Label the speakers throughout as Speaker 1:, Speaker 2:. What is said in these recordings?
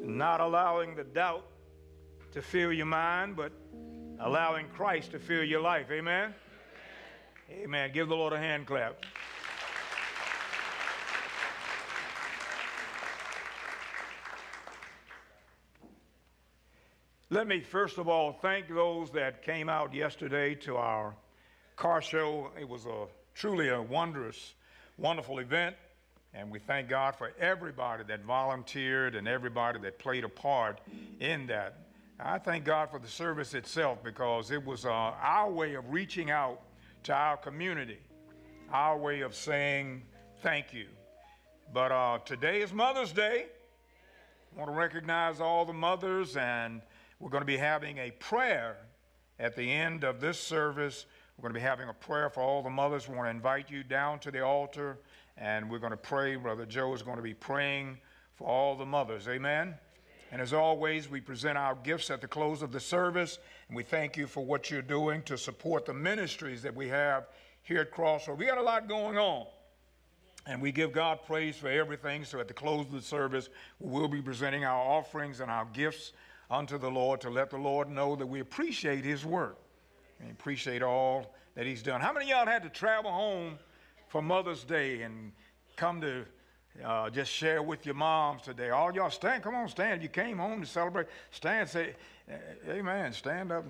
Speaker 1: not allowing the doubt to fill your mind, but allowing Christ to fill your life. Amen? Amen. Give the Lord a hand clap. Let me first of all thank those that came out yesterday to our car show. It was truly a wonderful event, and we thank God for everybody that volunteered and everybody that played a part in that. I thank God for the service itself, because it was our way of reaching out to our community, our way of saying thank you. But today is Mother's Day. I want to recognize all the mothers, and we're going to be having a prayer at the end of this service. We're going to be having a prayer for all the mothers. We want to invite you down to the altar, and we're going to pray. Brother Joe is going to be praying for all the mothers. Amen? And as always, we present our gifts at the close of the service, and we thank you for what you're doing to support the ministries that we have here at Crossroad. We got a lot going on, and we give God praise for everything. So at the close of the service, we'll be presenting our offerings and our gifts unto the Lord to let the Lord know that we appreciate his work and appreciate all that he's done. How many of y'all had to travel home for Mother's Day and come to just share with your moms today? All y'all stand. Come on, stand. You came home to celebrate. Stand, say, amen. Stand up.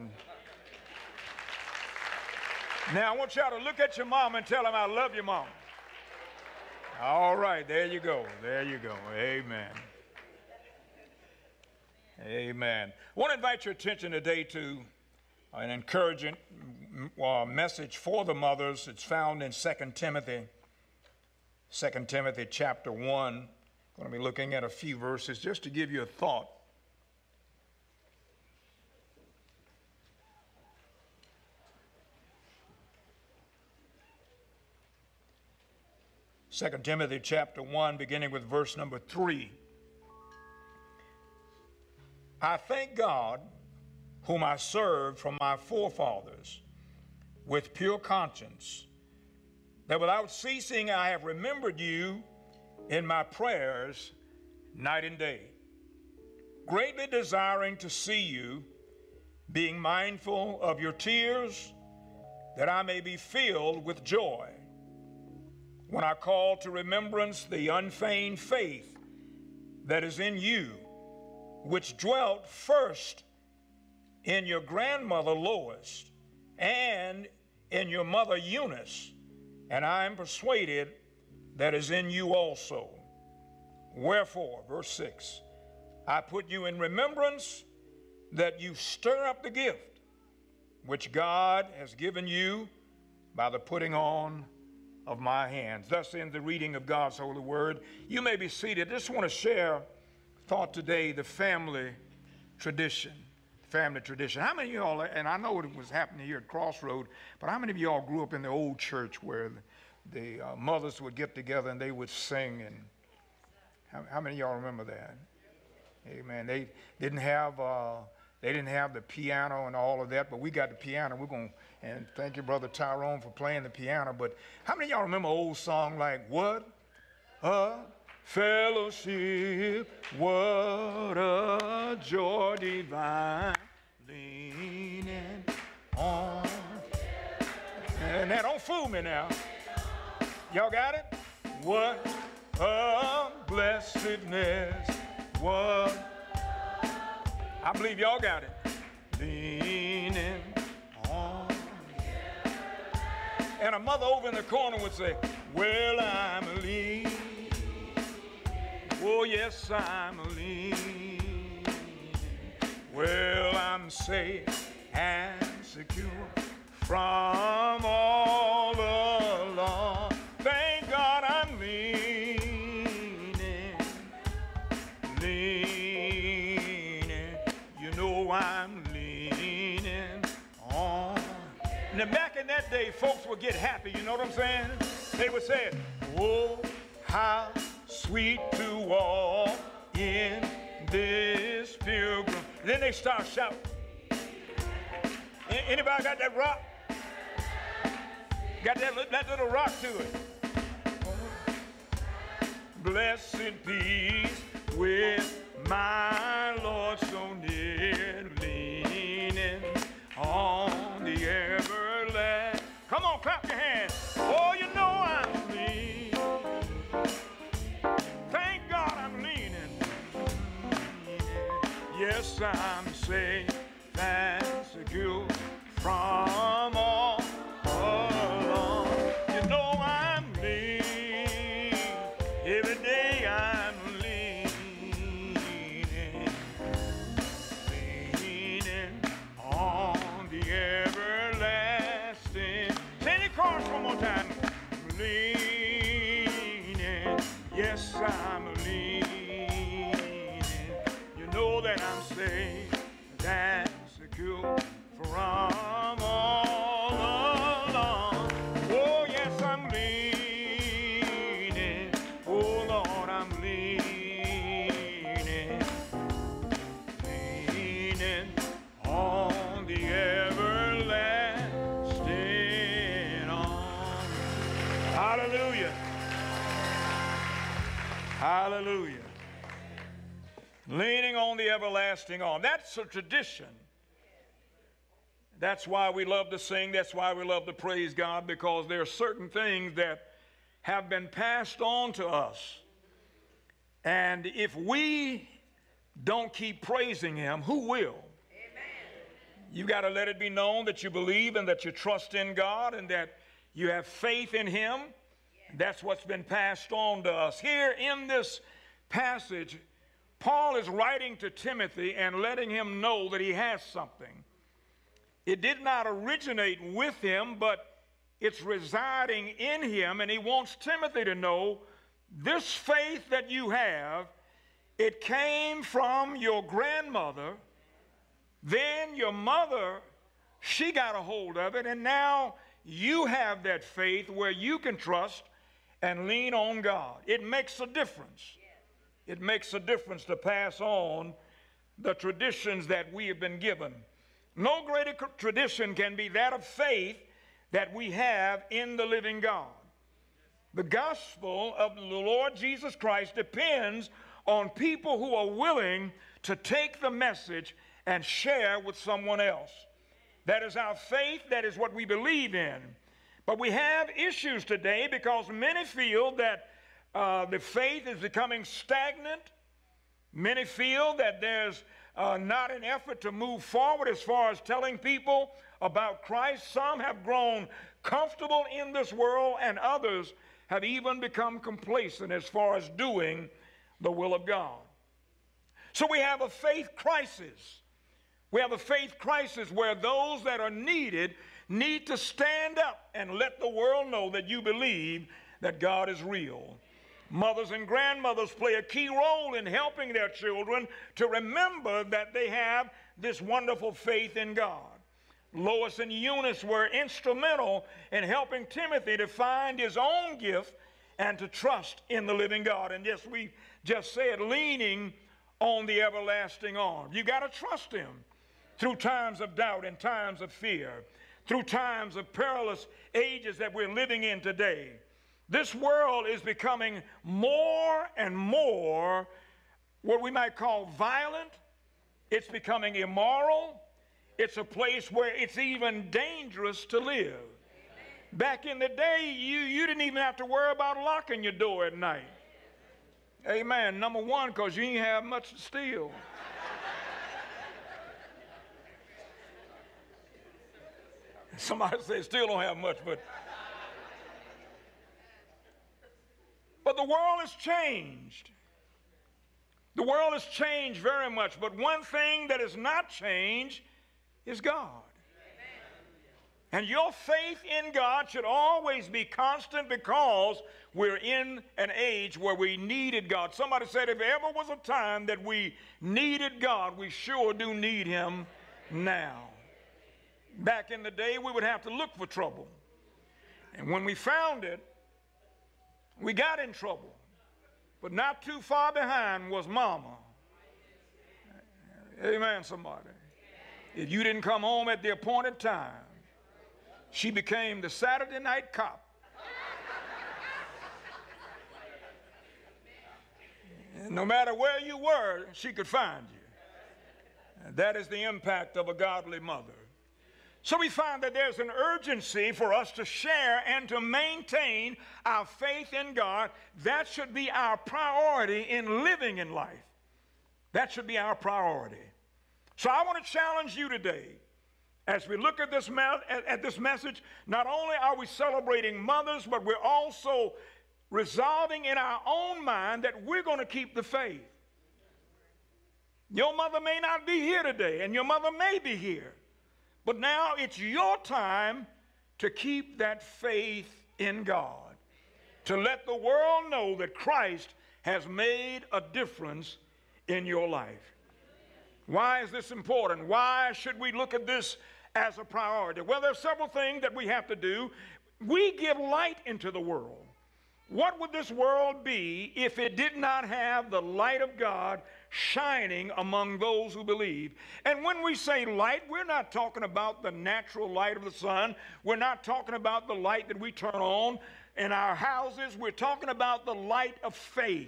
Speaker 1: Now, I want y'all to look at your mom and tell them, I love you, Mom. All right, there you go. There you go. Amen. Amen. I want to invite your attention today to an encouraging message for the mothers. It's found in 2 Timothy chapter 1. I'm going to be looking at a few verses just to give you a thought. Second Timothy chapter 1, beginning with verse number 3. I thank God, whom I served from my forefathers with pure conscience, that without ceasing I have remembered you in my prayers night and day, greatly desiring to see you, being mindful of your tears, that I may be filled with joy when I call to remembrance the unfeigned faith that is in you, which dwelt first in your grandmother Lois and in your mother Eunice, and I am persuaded that is in you also. Wherefore, verse 6, I put you in remembrance that you stir up the gift which God has given you by the putting on of my hands. Thus ends the reading of God's holy word. You may be seated. I just want to share thought today, the family tradition. How many of y'all, and I know it was happening here at Crossroad, but how many of y'all grew up in the old church where the mothers would get together and they would sing? And how many of y'all remember that? Amen. They didn't have the piano and all of that, but we got the piano. And thank you, Brother Tyrone, for playing the piano. But how many of y'all remember an old song like, what a fellowship, what a joy divine, leaning on. And now, don't fool me now. Y'all got it? What a blessedness, what. I believe y'all got it. Leaning on. And a mother over in the corner would say, well, I'm leaning. Oh, yes, I'm leaning. Well, I'm safe and secure from all along. Thank God I'm leaning. You know I'm leaning on. Now, back in that day, folks would get happy, you know what I'm saying? They would say, oh, how sweet to walk in this pilgrim. And then they start shouting. Anybody got that rock? Got that little rock to it. Blessed peace with my Yes, I'm safe and secure from all along. You know I'm leaning, every day I'm leaning on the everlasting. Sing the chorus one more time. Leaning, yes, I'm leaning. You know that I'm safe and secure from all along. Oh, yes, I'm leaning. Oh, Lord, I'm leaning on the everlasting arm. Hallelujah. Hallelujah. Leaning on the everlasting arm. That's a tradition. That's why we love to sing. That's why we love to praise God, because there are certain things that have been passed on to us. And if we don't keep praising Him, who will? You got to let it be known that you believe and that you trust in God and that you have faith in Him. That's what's been passed on to us. Here in this passage, Paul is writing to Timothy and letting him know that he has something. It did not originate with him, but it's residing in him, and he wants Timothy to know this faith that you have, it came from your grandmother. Then your mother, she got a hold of it, and now you have that faith where you can trust and lean on God. It makes a difference. It makes a difference to pass on the traditions that we have been given. No greater tradition can be that of faith that we have in the living God. The gospel of the Lord Jesus Christ depends on people who are willing to take the message and share with someone else. That is our faith. That is what we believe in. But we have issues today because many feel that the faith is becoming stagnant. Many feel that there's not an effort to move forward as far as telling people about Christ. Some have grown comfortable in this world, and others have even become complacent as far as doing the will of God. So we have a faith crisis. We have a faith crisis where those that are needed need to stand up and let the world know that you believe that God is real. Mothers and grandmothers play a key role in helping their children to remember that they have this wonderful faith in God. Lois and Eunice were instrumental in helping Timothy to find his own gift and to trust in the living God. And yes, we just said leaning on the everlasting arm. You got to trust Him through times of doubt and times of fear, through times of perilous ages that we're living in today. This world is becoming more and more what we might call violent. It's becoming immoral. It's a place where it's even dangerous to live. Amen. Back in the day, you didn't even have to worry about locking your door at night. Amen. Number one, because you didn't have much to steal. Somebody say still don't have much, but the world has changed. The world has changed very much, but one thing that has not changed is God. And your faith in God should always be constant because we're in an age where we needed God. Somebody said if ever was a time that we needed God, we sure do need Him now. Back in the day, we would have to look for trouble. And when we found it, we got in trouble. But not too far behind was Mama. Amen, somebody. If you didn't come home at the appointed time, she became the Saturday night cop. And no matter where you were, she could find you. And that is the impact of a godly mother. So we find that there's an urgency for us to share and to maintain our faith in God. That should be our priority in living in life. That should be our priority. So I want to challenge you today as we look at this message. Not only are we celebrating mothers, but we're also resolving in our own mind that we're going to keep the faith. Your mother may not be here today, and your mother may be here, but now it's your time to keep that faith in God, to let the world know that Christ has made a difference in your life. Why is this important? Why should we look at this as a priority? Well, there's several things that we have to do. We give light into the world. What would this world be if it did not have the light of God shining among those who believe? And when we say light, we're not talking about the natural light of the sun. We're not talking about the light that we turn on in our houses. We're talking about the light of faith.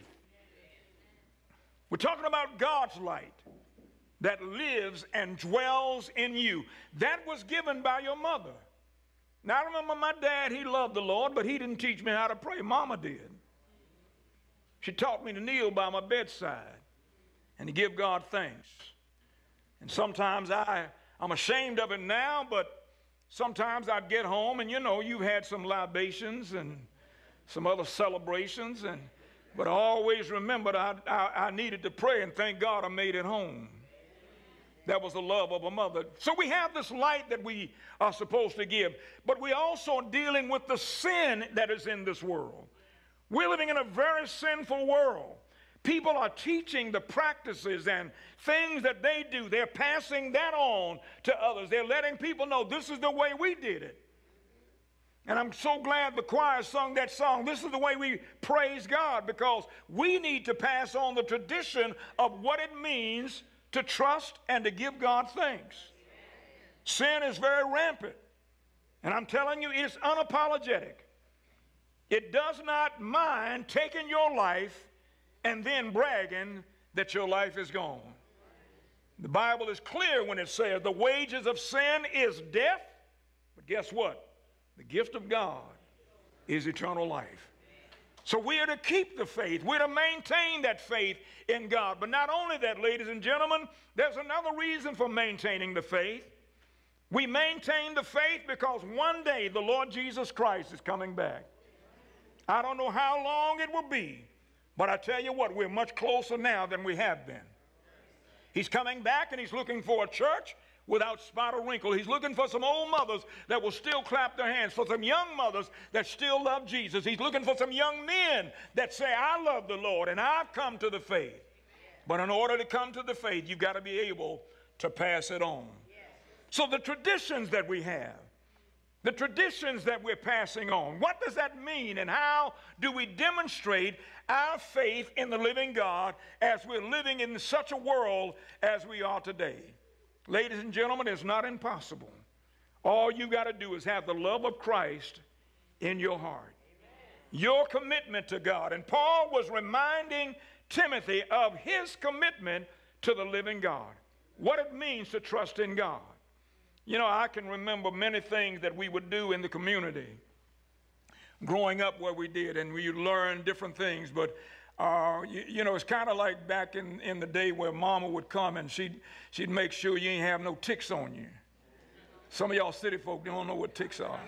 Speaker 1: We're talking about God's light that lives and dwells in you. That was given by your mother. Now, I remember my dad, he loved the Lord, but he didn't teach me how to pray. Mama did. She taught me to kneel by my bedside and to give God thanks. And sometimes I'm ashamed of it now, but sometimes I'd get home and, you've had some libations and some other celebrations, but I always remembered I needed to pray and thank God I made it home. That was the love of a mother. So we have this light that we are supposed to give, but we're also dealing with the sin that is in this world. We're living in a very sinful world. People are teaching the practices and things that they do. They're passing that on to others. They're letting people know this is the way we did it. And I'm so glad the choir sung that song. This is the way we praise God, because we need to pass on the tradition of what it means to trust and to give God thanks. Sin is very rampant. And I'm telling you, it's unapologetic. It does not mind taking your life and then bragging that your life is gone. The Bible is clear when it says the wages of sin is death. But guess what? The gift of God is eternal life. So we are to keep the faith. We're to maintain that faith in God. But not only that, ladies and gentlemen, there's another reason for maintaining the faith. We maintain the faith because one day the Lord Jesus Christ is coming back. I don't know how long it will be, but I tell you what, we're much closer now than we have been. He's coming back, and he's looking for a church without spot or wrinkle. He's looking for some old mothers that will still clap their hands, for some young mothers that still love Jesus. He's looking for some young men that say, I love the Lord and I've come to the faith. But in order to come to the faith, you've got to be able to pass it on. So the traditions that we have, the traditions that we're passing on, what does that mean, and how do we demonstrate our faith in the living God as we're living in such a world as we are today? Ladies and gentlemen, it's not impossible. All you got to do is have the love of Christ in your heart. Amen. Your commitment to God. And Paul was reminding Timothy of his commitment to the living God. What it means to trust in God. I can remember many things that we would do in the community growing up where we did, and we learned different things, but it's kind of like back in the day where mama would come and she'd make sure you ain't have no ticks on you. Some of y'all city folk don't know what ticks are.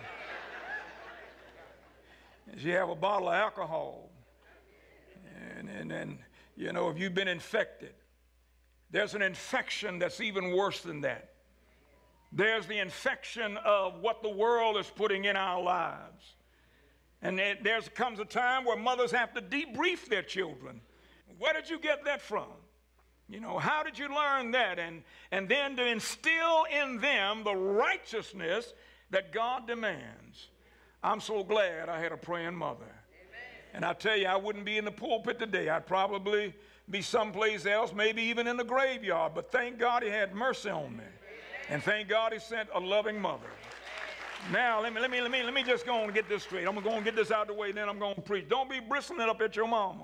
Speaker 1: She have a bottle of alcohol. And if you've been infected, there's an infection that's even worse than that. There's the infection of what the world is putting in our lives. And there comes a time where mothers have to debrief their children. Where did you get that from? How did you learn that? And then to instill in them the righteousness that God demands. I'm so glad I had a praying mother. Amen. And I tell you, I wouldn't be in the pulpit today. I'd probably be someplace else, maybe even in the graveyard. But thank God he had mercy on me. Amen. And thank God he sent a loving mother. Now, let me just go on and get this straight. I'm going to go and get this out of the way, then I'm going to preach. Don't be bristling up at your mama.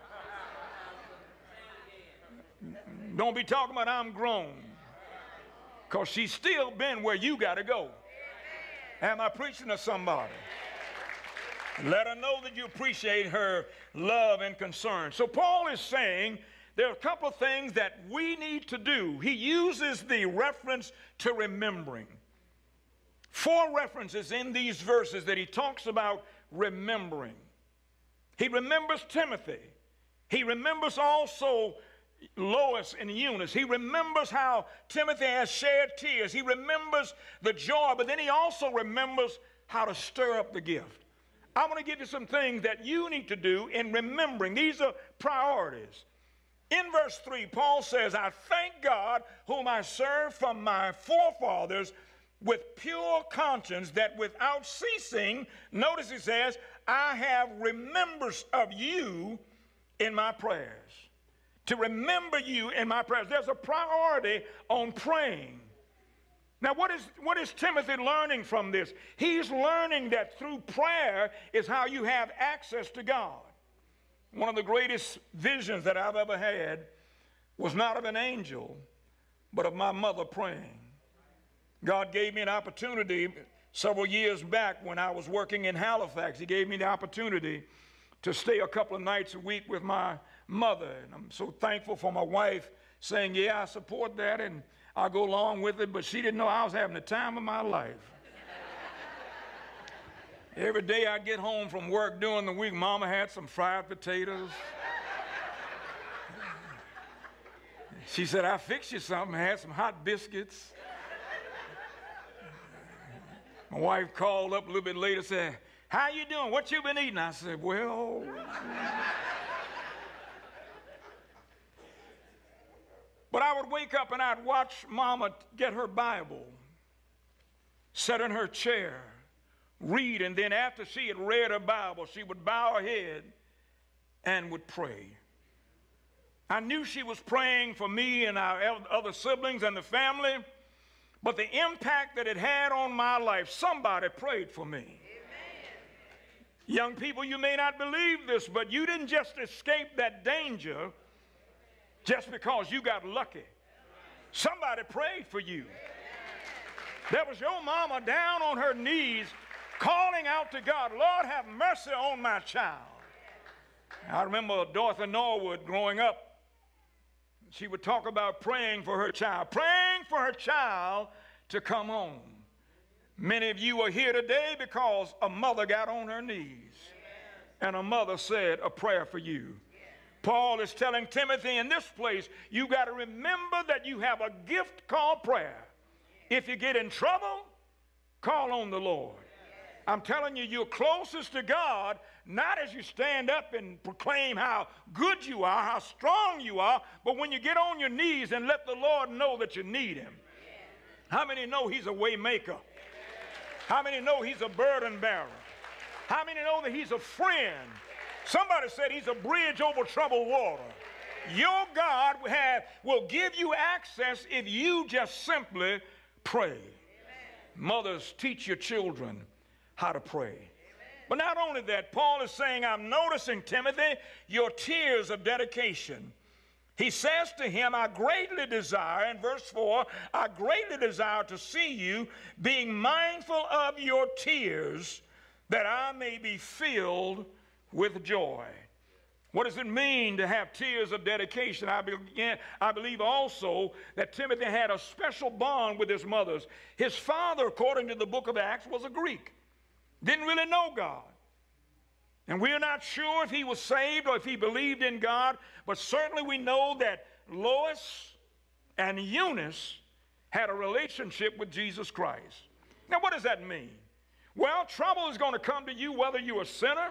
Speaker 1: Don't be talking about I'm grown. Because she's still been where you got to go. Am I preaching to somebody? Let her know that you appreciate her love and concern. So Paul is saying there are a couple of things that we need to do. He uses the reference to remembering. 4 references in these verses that he talks about remembering. He remembers Timothy. He remembers also Lois and Eunice. He remembers how Timothy has shared tears. He remembers the joy, but then he also remembers how to stir up the gift. I want to give you some things that you need to do in remembering. These are priorities. In verse 3, Paul says, I thank God whom I serve from my forefathers with pure conscience, that without ceasing, notice he says, I have remembrance of you in my prayers. To remember you in my prayers. There's a priority on praying. Now, what is Timothy learning from this? He's learning that through prayer is how you have access to God. One of the greatest visions that I've ever had was not of an angel, but of my mother praying. God gave me an opportunity several years back when I was working in Halifax. He gave me the opportunity to stay a couple of nights a week with my mother. And I'm so thankful for my wife saying, yeah, I support that and I'll go along with it. But she didn't know I was having the time of my life. Every day I'd get home from work during the week, Mama had some fried potatoes. She said, I fixed you something. I had some hot biscuits. My wife called up a little bit later and said, how you doing? What you been eating? I said, well. But I would wake up and I'd watch Mama get her Bible, sit in her chair, read, and then after she had read her Bible, she would bow her head and would pray. I knew she was praying for me and our other siblings and the family, but the impact that it had on my life, somebody prayed for me. Amen. Young people, you may not believe this, but you didn't just escape that danger just because you got lucky. Somebody prayed for you. There was your mama down on her knees calling out to God, Lord, have mercy on my child. I remember Dorothy Norwood growing up. She would talk about praying for her child to come home. Many of you are here today because a mother got on her knees and a mother said a prayer for you. Paul is telling Timothy in this place, you got to remember that you have a gift called prayer. If you get in trouble, call on the Lord. I'm telling you, you're closest to God, not as you stand up and proclaim how good you are, how strong you are, but when you get on your knees and let the Lord know that you need him. How many know he's a way maker? How many know he's a burden bearer? How many know that he's a friend? Somebody said he's a bridge over troubled water. Your God will give you access if you just simply pray. Amen. Mothers, teach your children how to pray. Amen. But not only that, Paul is saying, I'm noticing, Timothy, your tears of dedication. He says to him, I greatly desire, in verse 4, I greatly desire to see you being mindful of your tears, that I may be filled with joy. What does it mean to have tears of dedication? I believe also that Timothy had a special bond with his mothers. His father, according to the book of Acts, was a Greek. Didn't really know God. And we're not sure if he was saved or if he believed in God, but certainly we know that Lois and Eunice had a relationship with Jesus Christ. Now, what does that mean? Well, trouble is going to come to you whether you're a sinner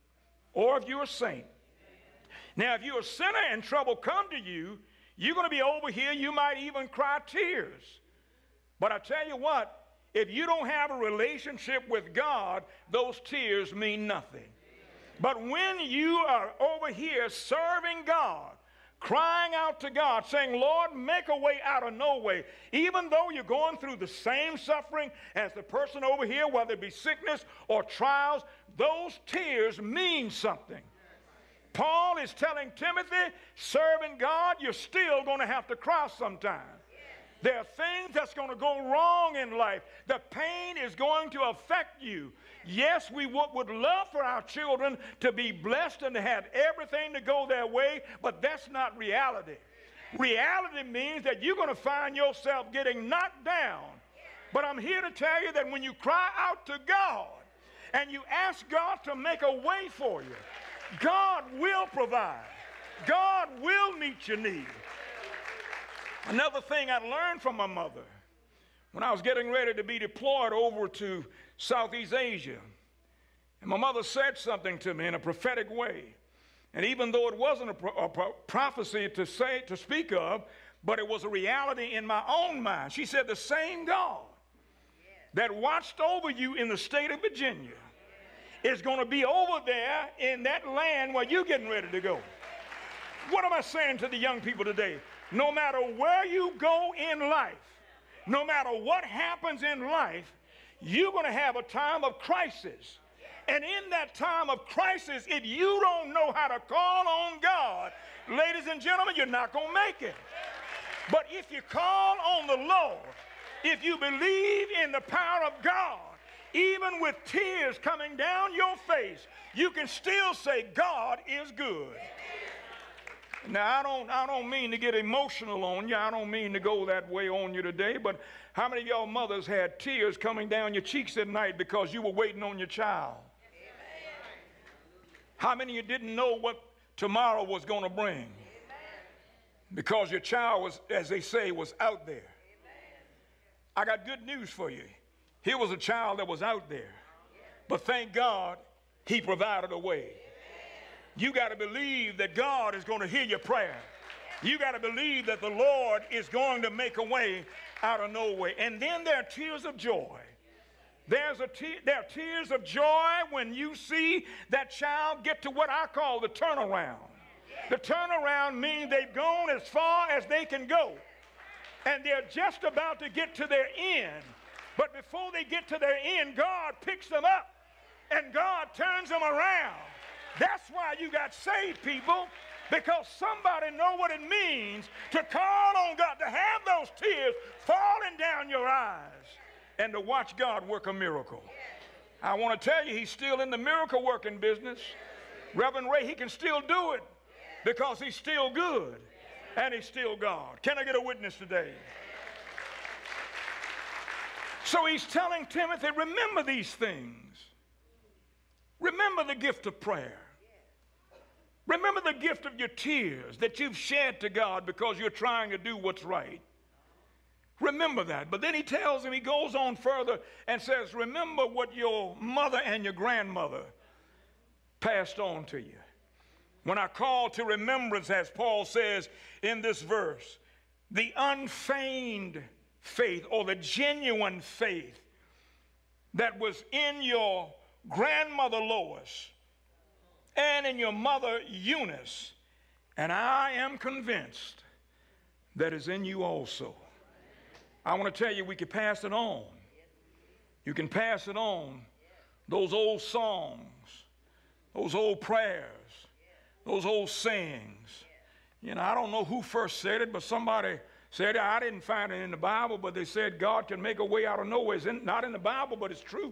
Speaker 1: or if you're a saint. Now, if you're a sinner and trouble come to you, you're going to be over here. You might even cry tears. But I tell you what, if you don't have a relationship with God, those tears mean nothing. But when you are over here serving God, crying out to God, saying, Lord, make a way out of no way, even though you're going through the same suffering as the person over here, whether it be sickness or trials, those tears mean something. Paul is telling Timothy, serving God, you're still going to have to cry sometime. There are things that's going to go wrong in life. The pain is going to affect you. Yes, we would love for our children to be blessed and to have everything to go their way, but that's not reality. Reality means that you're going to find yourself getting knocked down. But I'm here to tell you that when you cry out to God and you ask God to make a way for you, God will provide. God will meet your need. Another thing I learned from my mother, when I was getting ready to be deployed over to Southeast Asia, and my mother said something to me in a prophetic way. And even though it wasn't a prophecy to speak of, but it was a reality in my own mind. She said, the same God that watched over you in the state of Virginia is going to be over there in that land where you're getting ready to go. What am I saying to the young people today? No matter where you go in life, no matter what happens in life, you're going to have a time of crisis. And in that time of crisis, if you don't know how to call on God, ladies and gentlemen, you're not going to make it. But if you call on the Lord, if you believe in the power of God, even with tears coming down your face, you can still say, God is good. Now, I don't mean to get emotional on you. I don't mean to go that way on you today, but how many of y'all mothers had tears coming down your cheeks at night because you were waiting on your child? How many of you didn't know what tomorrow was going to bring? Because your child was, as they say, was out there. I got good news for you. Here was a child that was out there. But thank God, he provided a way. You got to believe that God is going to hear your prayer. You got to believe that the Lord is going to make a way out of no way. And then there are tears of joy. There are tears of joy when you see that child get to what I call the turnaround. The turnaround means they've gone as far as they can go. And they're just about to get to their end. But before they get to their end, God picks them up and God turns them around. That's why you got saved, people, because somebody know what it means to call on God, to have those tears falling down your eyes and to watch God work a miracle. I want to tell you, he's still in the miracle working business. Reverend Ray, he can still do it because he's still good and he's still God. Can I get a witness today? So he's telling Timothy, remember these things. Remember the gift of prayer. Remember the gift of your tears that you've shed to God because you're trying to do what's right. Remember that. But then he tells him, he goes on further and says, remember what your mother and your grandmother passed on to you. When I call to remembrance, as Paul says in this verse, the unfeigned faith or the genuine faith that was in your grandmother Lois and in your mother Eunice, and I am convinced that is in you also. I want to tell you, we can pass it on. You can pass it on. Those old songs, those old prayers, those old sayings. You know, I don't know who first said it, but somebody said it. I didn't find it in the Bible, but they said God can make a way out of nowhere. It's not in the Bible, but it's true.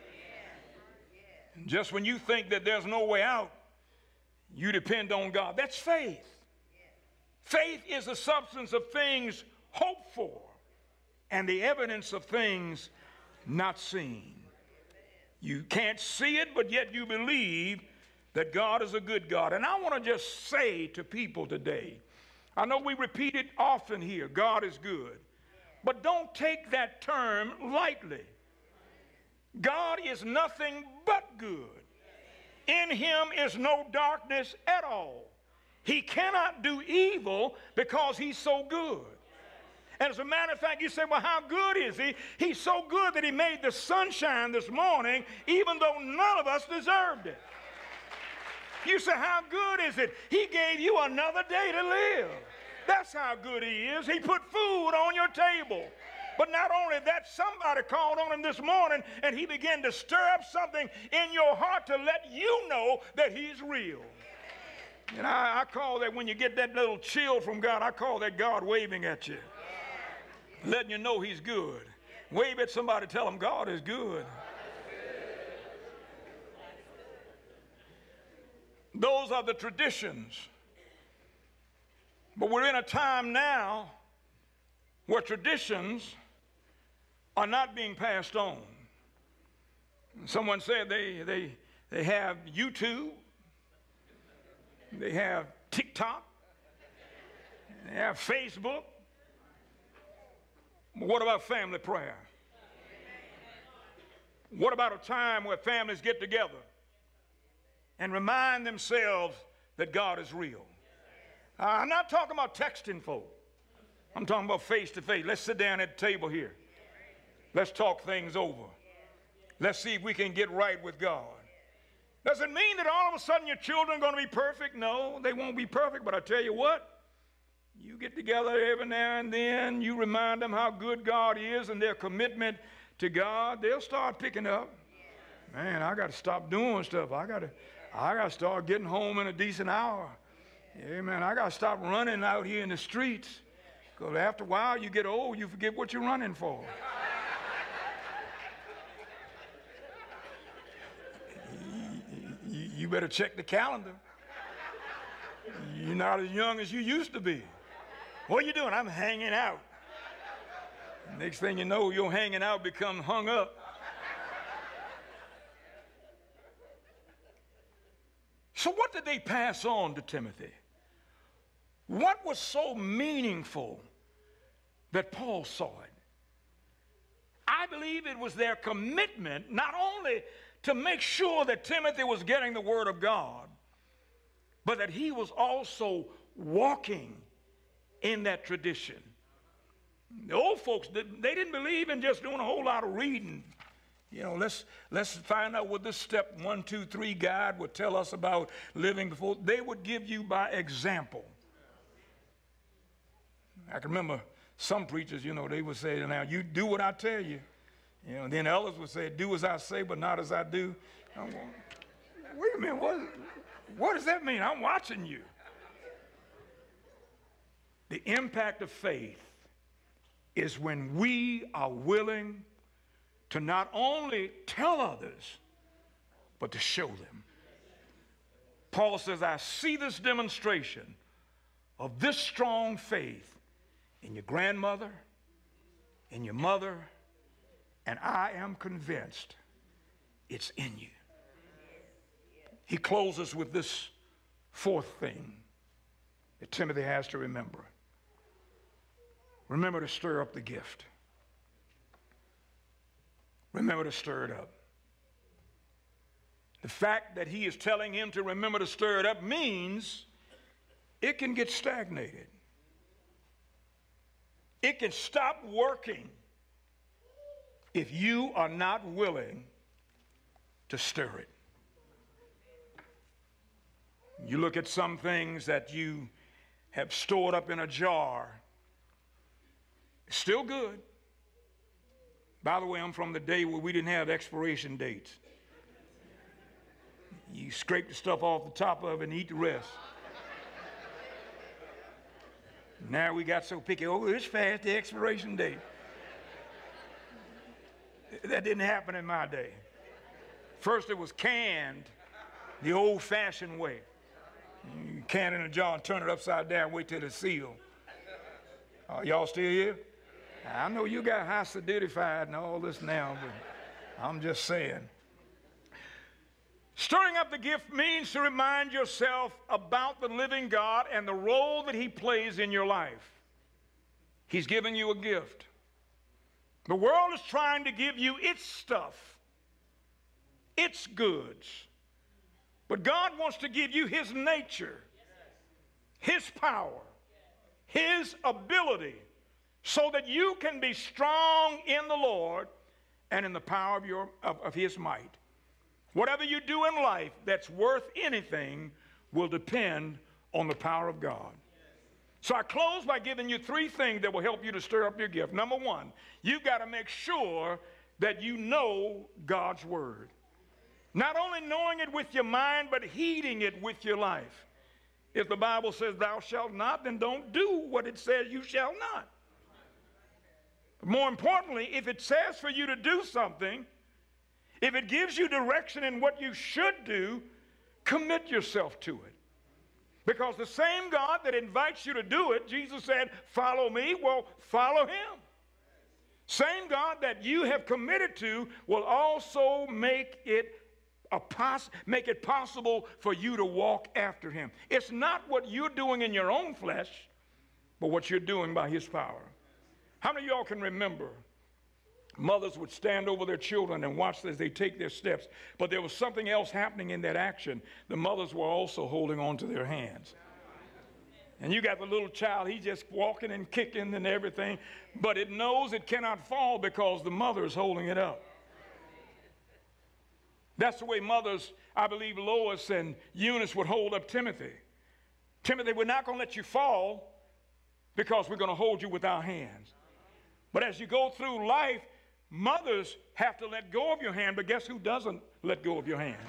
Speaker 1: And just when you think that there's no way out, you depend on God. That's faith. Faith is the substance of things hoped for and the evidence of things not seen. You can't see it, but yet you believe that God is a good God. And I want to just say to people today, I know we repeat it often here, God is good. But don't take that term lightly. God is nothing but good. In him is no darkness at all. He cannot do evil because he's so good. And as a matter of fact, you say, well, how good is he? He's so good that he made the sunshine this morning, even though none of us deserved it. You say, how good is it? He gave you another day to live. That's how good he is. He put food on your table. But not only that, somebody called on him this morning and he began to stir up something in your heart to let you know that he's real. And I call that, when you get that little chill from God, I call that God waving at you. letting you know he's good. Wave at somebody, tell them God is good. Those are the traditions. But we're in a time now where traditions are not being passed on. Someone said they have YouTube, they have TikTok, they have Facebook. But what about family prayer? What about a time where families get together and remind themselves that God is real? I'm not talking about texting folk. I'm talking about face to face. Let's sit down at the table here. Let's talk things over. Let's see if we can get right with God. Does it mean that all of a sudden your children are going to be perfect? No, they won't be perfect. But I tell you what, you get together every now and then, you remind them how good God is and their commitment to God, they'll start picking up. Man, I got to stop doing stuff. I got to start getting home in a decent hour. Amen. I got to stop running out here in the streets, because after a while you get old, you forget what you're running for. You better check the calendar. You're not as young as you used to be. What are you doing? I'm hanging out. Next thing you know, your hanging out becomes hung up. So what did they pass on to Timothy? What was so meaningful that Paul saw it? I believe it was their commitment not only to make sure that Timothy was getting the word of God, but that he was also walking in that tradition. The old folks, they didn't believe in just doing a whole lot of reading. You know, let's find out what this step 1, 2, 3 guide would tell us about living before. They would give you by example. I can remember some preachers, you know, they would say, now you do what I tell you. You know, and then others would say, do as I say, but not as I do. I'm going, wait a minute, what does that mean? I'm watching you. The impact of faith is when we are willing to not only tell others, but to show them. Paul says, I see this demonstration of this strong faith in your grandmother, in your mother, and I am convinced it's in you. He closes with this fourth thing that Timothy has to remember. Remember to stir up the gift. Remember to stir it up. The fact that he is telling him to remember to stir it up means it can get stagnated. It can stop working if you are not willing to stir it. You look at some things that you have stored up in a jar. It's still good. By the way, I'm from the day where we didn't have expiration dates. You scrape the stuff off the top of it and eat the rest. Now we got so picky, oh, it's fast, the expiration date. That didn't happen in my day. First it was canned the old-fashioned way. You can it in a jar and turn it upside down, wait till it's sealed. Y'all still here? I know you got high solidified and all this now, but I'm just saying. Stirring up the gift means to remind yourself about the living God and the role that he plays in your life. He's given you a gift. The world is trying to give you its stuff, its goods. But God wants to give you his nature, his power, his ability, so that you can be strong in the Lord and in the power of his might. Whatever you do in life that's worth anything will depend on the power of God. So I close by giving you 3 things that will help you to stir up your gift. Number 1, you've got to make sure that you know God's word. Not only knowing it with your mind, but heeding it with your life. If the Bible says thou shalt not, then don't do what it says you shall not. More importantly, if it says for you to do something, if it gives you direction in what you should do, commit yourself to it. Because the same God that invites you to do it, Jesus said, follow me, well, follow him. Same God that you have committed to will also make it possible for you to walk after him. It's not what you're doing in your own flesh, but what you're doing by his power. How many of y'all can remember mothers would stand over their children and watch as they take their steps, but there was something else happening in that action. The mothers were also holding on to their hands. And you got the little child, he's just walking and kicking and everything, but it knows it cannot fall because the mother is holding it up. That's the way mothers, I believe Lois and Eunice would hold up Timothy. Timothy, we're not going to let you fall because we're going to hold you with our hands. But as you go through life, mothers have to let go of your hand, but guess who doesn't let go of your hand?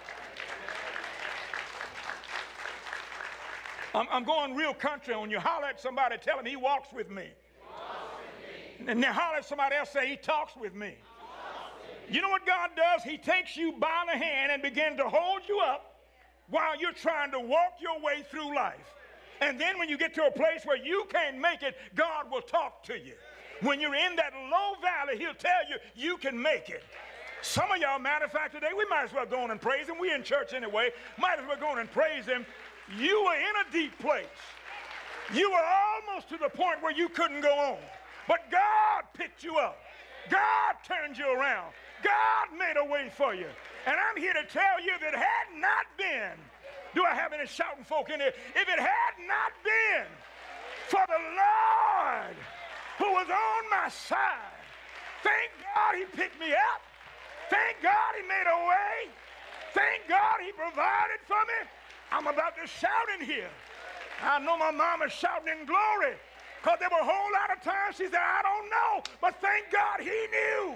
Speaker 1: I'm going real country on you. Holler at somebody, tell him he walks with me. And then holler at somebody else, say he talks with me. You know what God does? He takes you by the hand and begins to hold you up while you're trying to walk your way through life. And then when you get to a place where you can't make it, God will talk to you. When you're in that low valley, he'll tell you, you can make it. Some of y'all, matter of fact, today, we might as well go on and praise him. We're in church anyway. Might as well go on and praise him. You were in a deep place. You were almost to the point where you couldn't go on. But God picked you up. God turned you around. God made a way for you. And I'm here to tell you, if it had not been, do I have any shouting folk in here? If it had not been for the Lord who was on my side, thank God he picked me up. Thank God he made a way. Thank God he provided for me. I'm about to shout in here. I know my mama's shouting in glory because there were a whole lot of times she said, I don't know, but thank God he knew.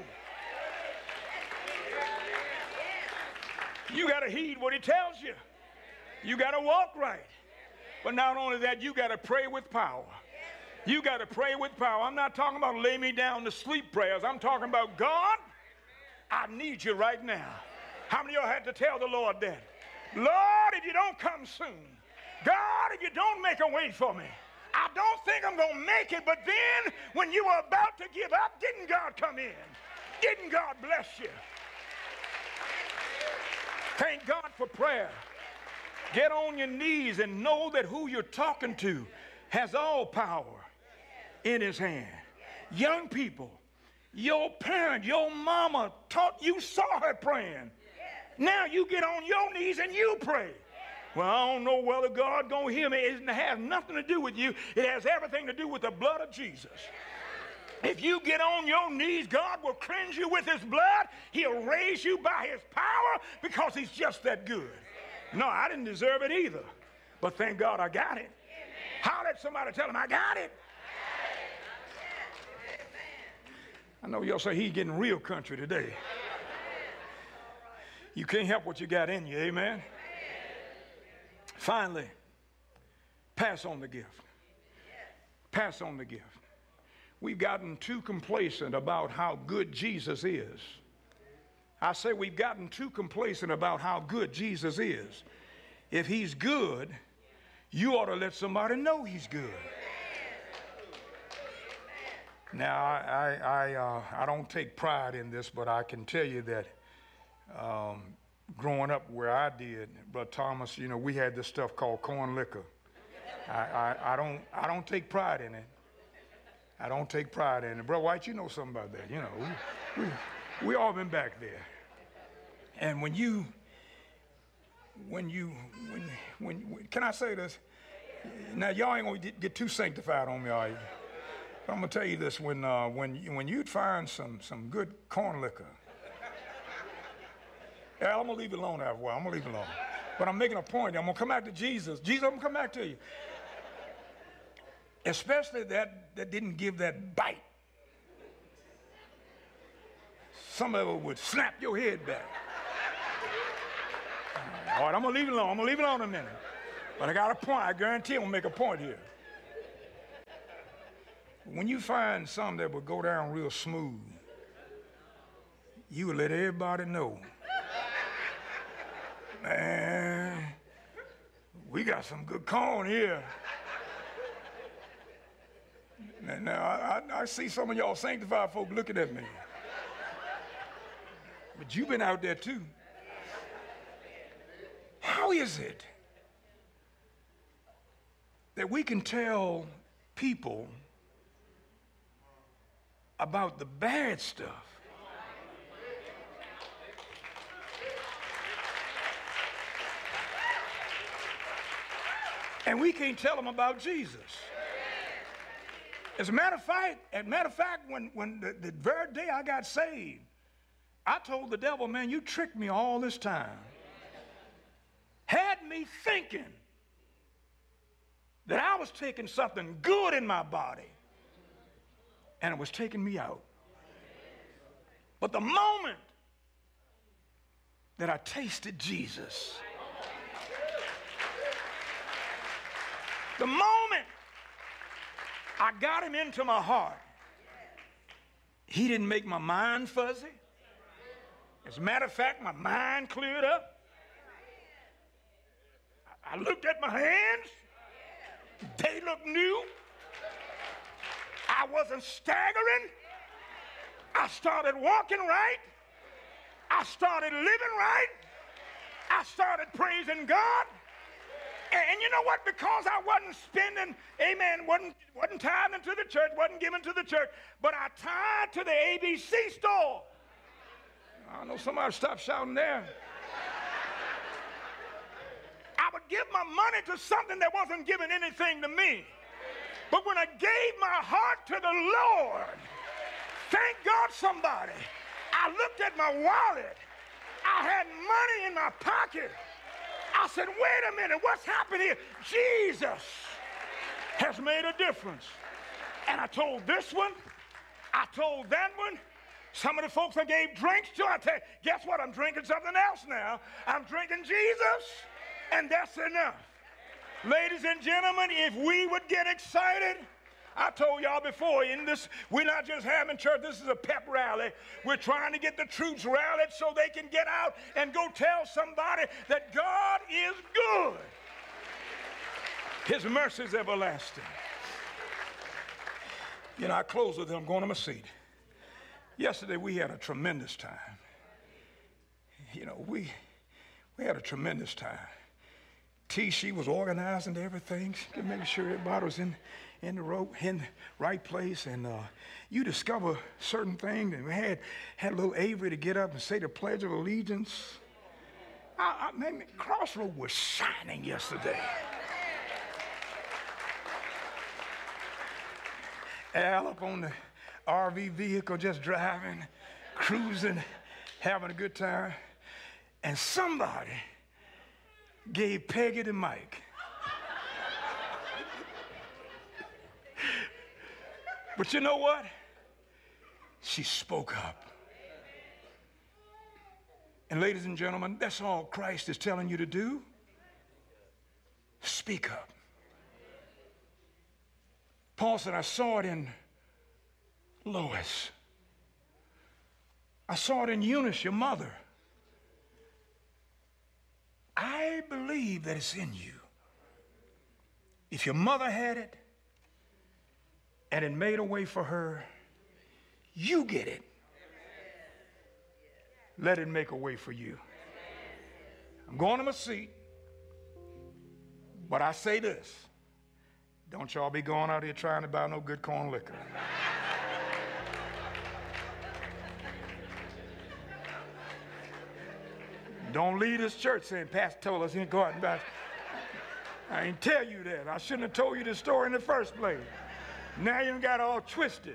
Speaker 1: You got to heed what he tells you. You got to walk right. But not only that, you got to pray with power. You got to pray with power. I'm not talking about lay me down to sleep prayers. I'm talking about, God, I need you right now. How many of y'all had to tell the Lord that? Lord, if you don't come soon, God, if you don't make a way for me, I don't think I'm going to make it. But then when you were about to give up, didn't God come in? Didn't God bless you? Thank God for prayer. Get on your knees and know that who you're talking to has all power in his hand. Young people, your parent, your mama taught you, saw her praying. Now you get on your knees and you pray. Well, I don't know whether God gonna hear me. It has nothing to do with you. It has everything to do with the blood of Jesus. If you get on your knees, God will cleanse you with his blood. He'll raise you by his power because he's just that good. No, I didn't deserve it either. But thank God I got it. Holler at somebody, tell him I got it. I know y'all say he's getting real country today. You can't help what you got in you, amen? Finally, pass on the gift. Pass on the gift. We've gotten too complacent about how good Jesus is. I say we've gotten too complacent about how good Jesus is. If he's good, you ought to let somebody know he's good. Now, I don't take pride in this, but I can tell you that growing up where I did, Brother Thomas, you know, we had this stuff called corn liquor. I don't take pride in it. I don't take pride in it. Brother White, you know something about that. You know, we all been back there. And when can I say this? Now, y'all ain't gonna get too sanctified on me, are you? But I'm gonna tell you this: when you'd find some good corn liquor, yeah, I'm gonna leave it alone after a while. I'm gonna leave it alone. But I'm making a point. I'm gonna come back to Jesus. Jesus, I'm gonna come back to you. Especially that didn't give that bite. Some of it would snap your head back. All right, I'm gonna leave it alone. I'm gonna leave it alone a minute. But I got a point. I guarantee I'm gonna make a point here. When you find something that will go down real smooth, you will let everybody know. Man, we got some good corn here. Now, I see some of y'all sanctified folk looking at me. But you've been out there too. How is it that we can tell people about the bad stuff, and we can't tell them about Jesus? As a matter of fact, when the very day I got saved, I told the devil, man, you tricked me all this time. Had me thinking that I was taking something good in my body, and it was taking me out. But the moment that I tasted Jesus, the moment I got him into my heart, he didn't make my mind fuzzy. As a matter of fact, my mind cleared up. I looked at my hands. They looked new. I wasn't staggering. I started walking right. I started living right. I started praising God. And you know what? Because I wasn't spending, amen, wasn't tithing to the church, wasn't giving to the church, but I tithed to the ABC store. I know somebody stop shouting there. I would give my money to something that wasn't giving anything to me. But when I gave my heart to the Lord, thank God somebody, I looked at my wallet. I had money in my pocket. I said, wait a minute, what's happening here? Jesus has made a difference. And I told this one, I told that one. Some of the folks I gave drinks to, I tell you, guess what? I'm drinking something else now. I'm drinking Jesus, and that's enough. Ladies and gentlemen, if we would get excited, I told y'all before, in this, we're not just having church, this is a pep rally. We're trying to get the troops rallied so they can get out and go tell somebody that God is good. His mercy is everlasting. You know, I close with them, going to my seat. Yesterday we had a tremendous time. You know, we had a tremendous time. She was organizing everything, making sure everybody was in the right place, and you discover certain things. And we had little Avery to get up and say the Pledge of Allegiance. Man, Crossroad was shining yesterday. Al up on the RV vehicle, just driving, cruising, having a good time, and somebody gave Peggy the mic. But you know what? She spoke up. And ladies and gentlemen, that's all Christ is telling you to do. Speak up. Paul said, I saw it in Lois. I saw it in Eunice, your mother. I believe that it's in you. If your mother had it and it made a way for her, you get it. Let it make a way for you. I'm going to my seat, but I say this. Don't y'all be going out here trying to buy no good corn liquor. Don't leave this church saying, Pastor told us he ain't going back. I ain't tell you that. I shouldn't have told you this story in the first place. Now you got all twisted.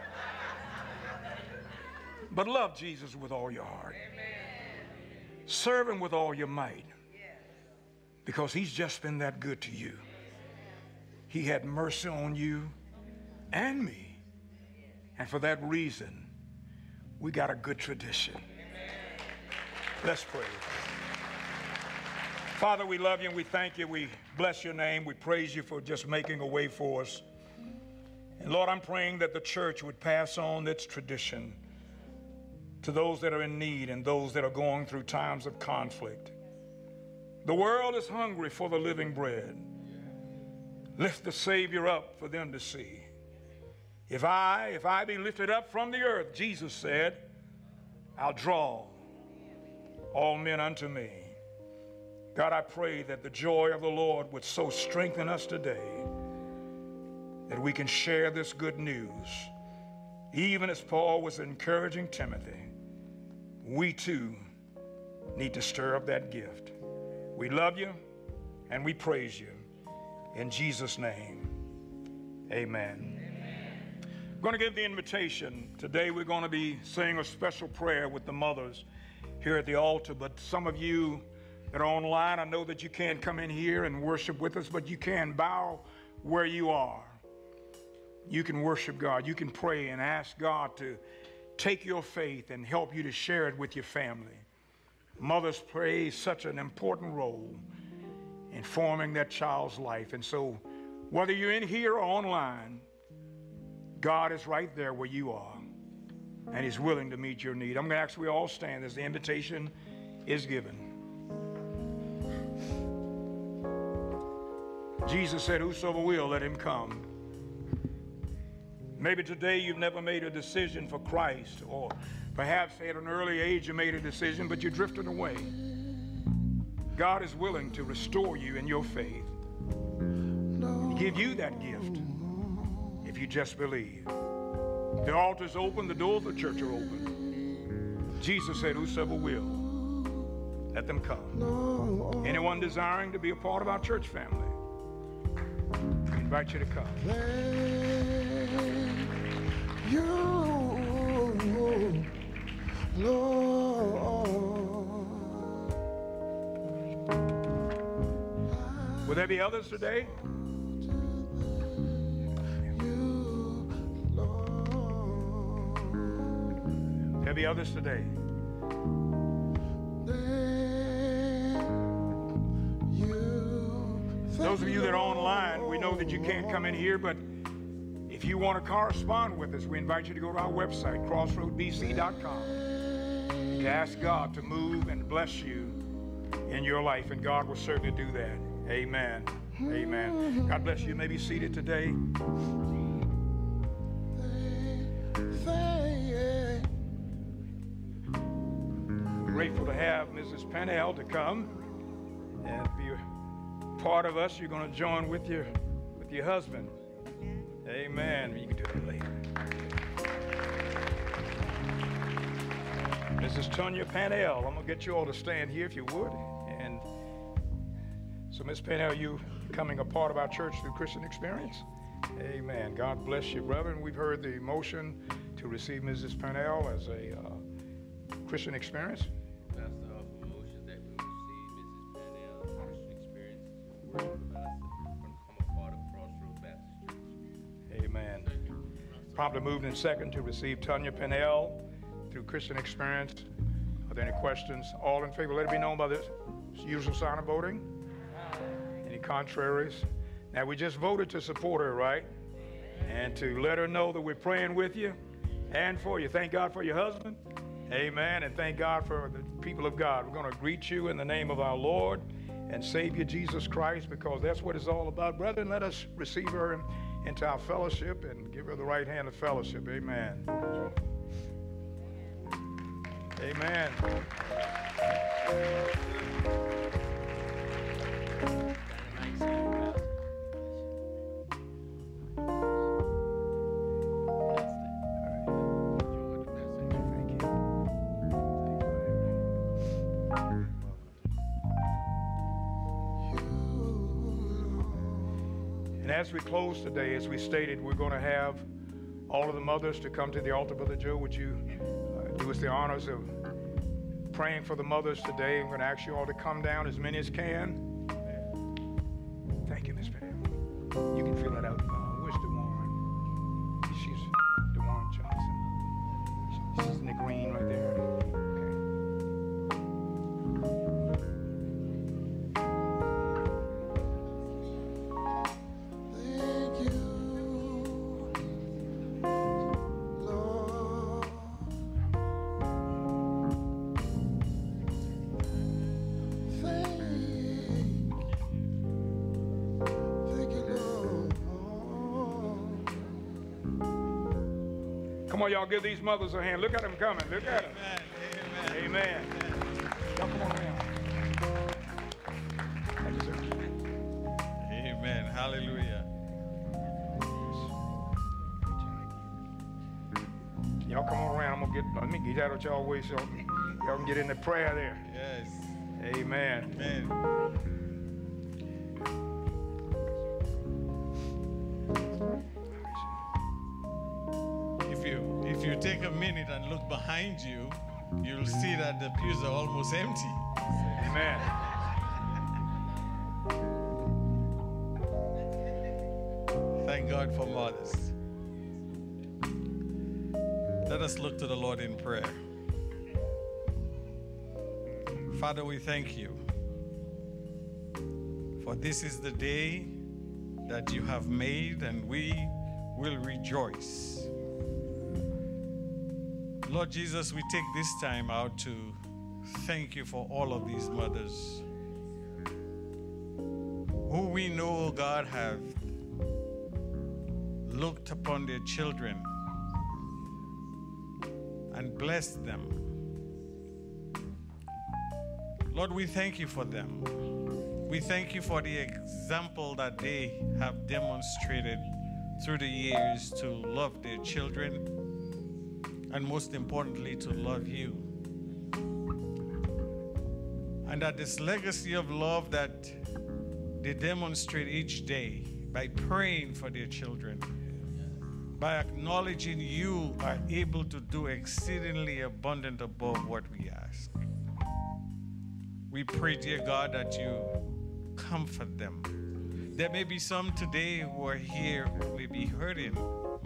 Speaker 1: But love Jesus with all your heart. Serve him with all your might. Because he's just been that good to you. He had mercy on you and me. And for that reason, we got a good tradition. Let's pray. Father, we love you and we thank you. We bless your name. We praise you for just making a way for us. And Lord, I'm praying that the church would pass on its tradition to those that are in need and those that are going through times of conflict. The world is hungry for the living bread. Lift the Savior up for them to see. If I be lifted up from the earth, Jesus said, I'll draw all men unto me. God, I pray that the joy of the Lord would so strengthen us today that we can share this good news. Even as Paul was encouraging Timothy, we too need to stir up that gift. We love you and we praise you. In Jesus' name, amen. I'm going to give the invitation. Today we're going to be saying a special prayer with the mothers here at the altar, but some of you that are online, I know that you can't come in here and worship with us, but you can bow where you are. You can worship God. You can pray and ask God to take your faith and help you to share it with your family. Mothers play such an important role in forming that child's life. And so whether you're in here or online, God is right there where you are, and He's willing to meet your need. I'm going to ask we all stand as the invitation is given. Jesus said, whosoever will, let him come. Maybe today you've never made a decision for Christ, or perhaps at an early age you made a decision, but you drifted away. God is willing to restore you in your faith and give you that gift if you just believe. The altar's open, the doors of the church are open. Jesus said, whosoever will, let them come. Anyone desiring to be a part of our church family, we invite you to come. Will there be others today? There'll be others today. Those of you that are online, we know that you can't come in here, but if you want to correspond with us, we invite you to go to our website, crossroadbc.com, to ask God to move and bless you in your life, and God will certainly do that. Amen. Amen. God bless you. You may be seated today. Grateful to have Mrs. Pennell to come and be part of us. You're going to join with your husband. Amen. You can do that later. Mrs. Tonya Pennell, I'm going to get you all to stand here if you would. And so, Miss Pennell, you becoming a part of our church through Christian Experience. Amen. God bless you, brother. And we've heard the motion to receive Mrs. Pennell as a Christian Experience.
Speaker 2: That's the motion that we receive Mrs. Pennell, Christian Experience, from a part of Crossroad Baptist Church.
Speaker 1: Amen. Promptly moved in second to receive Tonya Pennell through Christian Experience. Are there any questions? All in favor, let it be known by the usual sign of voting. Any contraries? Now, we just voted to support her, right? And to let her know that we're praying with you and for you. Thank God for your husband. Amen. And thank God for the people of God. We're going to greet you in the name of our Lord and Savior Jesus Christ, because that's what it's all about. Brethren, let us receive her into our fellowship and give her the right hand of fellowship. Amen. Amen. As we close today, as we stated, we're going to have all of the mothers to come to the altar. Brother Joe, would you do us the honors of praying for the mothers today? I'm going to ask you all to come down, as many as can. Thank you, Miss Pam. You can fill that out. Where's DeWarren? She's DeWarren Johnson. She's in the green right there. Come on, y'all, give these mothers a hand. Look at them coming. Look at them.
Speaker 3: Amen.
Speaker 1: Amen. Y'all come on around. Thank you, sir.
Speaker 3: Amen. Hallelujah.
Speaker 1: Y'all come on around. Let me get out of y'all way so y'all can get in the prayer there.
Speaker 3: Yes.
Speaker 1: Amen.
Speaker 3: Amen. If you take a minute and look behind you, you'll see that the pews are almost empty.
Speaker 1: Amen.
Speaker 3: Thank God for mothers. Let us look to the Lord in prayer. Father, we thank you, for this is the day that you have made, and we will rejoice. Lord Jesus, we take this time out to thank you for all of these mothers who we know, God, have looked upon their children and blessed them. Lord, we thank you for them. We thank you for the example that they have demonstrated through the years to love their children, and most importantly, to love you. And that this legacy of love that they demonstrate each day by praying for their children, by acknowledging you are able to do exceedingly abundant above what we ask. We pray, dear God, that you comfort them. There may be some today who are here who may be hurting.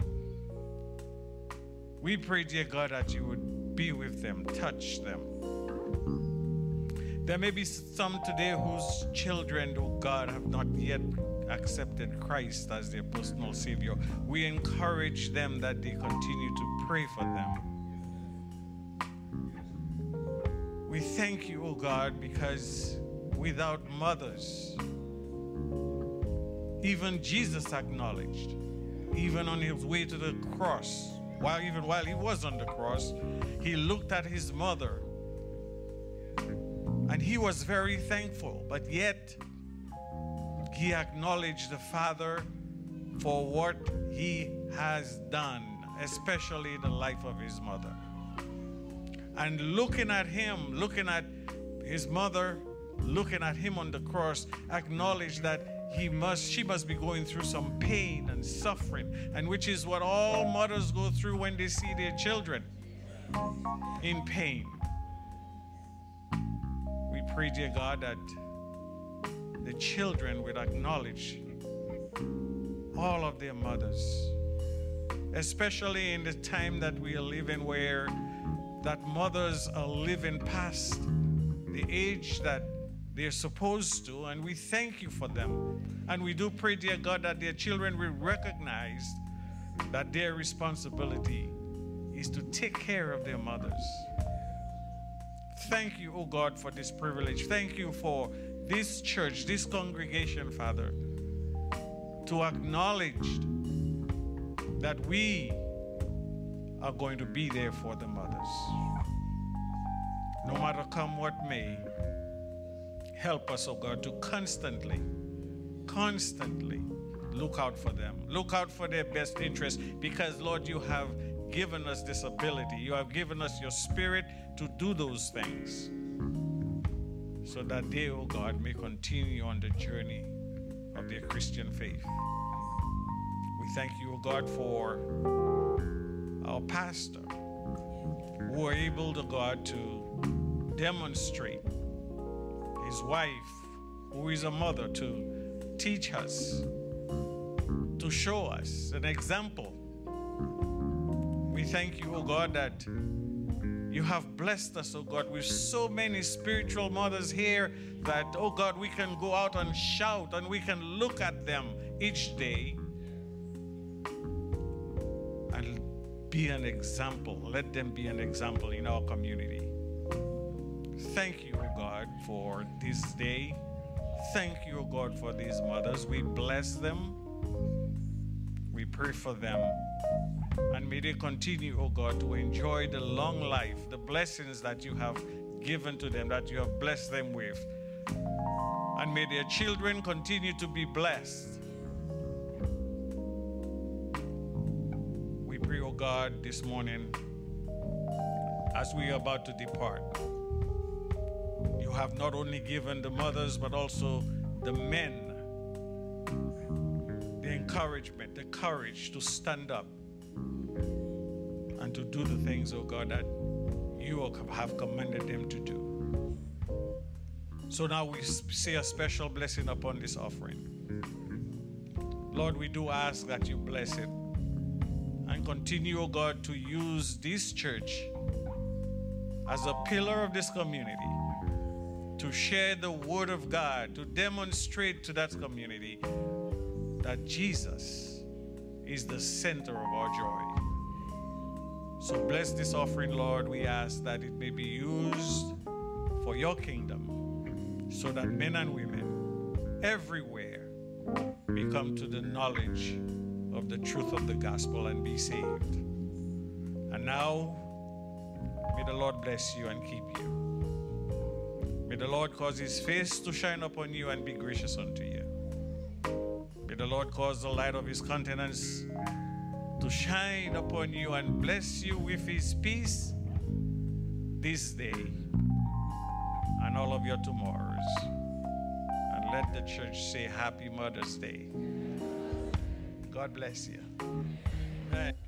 Speaker 3: We pray, dear God, that you would be with them, touch them. There may be some today whose children, oh God, have not yet accepted Christ as their personal Savior. We encourage them that they continue to pray for them. We thank you, oh God, because without mothers, even Jesus acknowledged, even on his way to the cross, while he was on the cross, he looked at his mother and he was very thankful, but yet he acknowledged the Father for what he has done, especially in the life of his mother. And looking at him, looking at his mother, looking at him on the cross, acknowledged that she must be going through some pain and suffering, and which is what all mothers go through when they see their children in pain. We pray, dear God, that the children will acknowledge all of their mothers, especially in the time that we are living, where that mothers are living past the age that they're supposed to, and we thank you for them. And we do pray, dear God, that their children will recognize that their responsibility is to take care of their mothers. Thank you, oh God, for this privilege. Thank you for this church, this congregation, Father, to acknowledge that we are going to be there for the mothers. No matter come what may, help us, oh God, to constantly look out for them. Look out for their best interest, because, Lord, you have given us this ability. You have given us your Spirit to do those things, so that they, oh God, may continue on the journey of their Christian faith. We thank you, oh God, for our pastor, who are able, oh God, to demonstrate his wife, who is a mother, to teach us, to show us an example. We thank you, oh God, that you have blessed us, oh God, with so many spiritual mothers here that, oh God, we can go out and shout, and we can look at them each day and be an example. Let them be an example in our community. Thank you, oh God, for this day. Thank you, oh God, for these mothers. We bless them. We pray for them. And may they continue, oh God, to enjoy the long life, the blessings that you have given to them, that you have blessed them with. And may their children continue to be blessed. We pray, oh God, this morning, as we are about to depart, you have not only given the mothers, but also the men the encouragement, the courage to stand up and to do the things, oh God, that you have commanded them to do. So now we say a special blessing upon this offering. Lord, we do ask that you bless it and continue, oh God, to use this church as a pillar of this community to share the word of God, to demonstrate to that community that Jesus is the center of our joy. So bless this offering, Lord. We ask that it may be used for your kingdom, so that men and women everywhere may come to the knowledge of the truth of the gospel and be saved. And now, may the Lord bless you and keep you. May the Lord cause his face to shine upon you and be gracious unto you. May the Lord cause the light of his countenance to shine upon you and bless you with his peace this day and all of your tomorrows. And let the church say Happy Mother's Day. God bless you. Amen.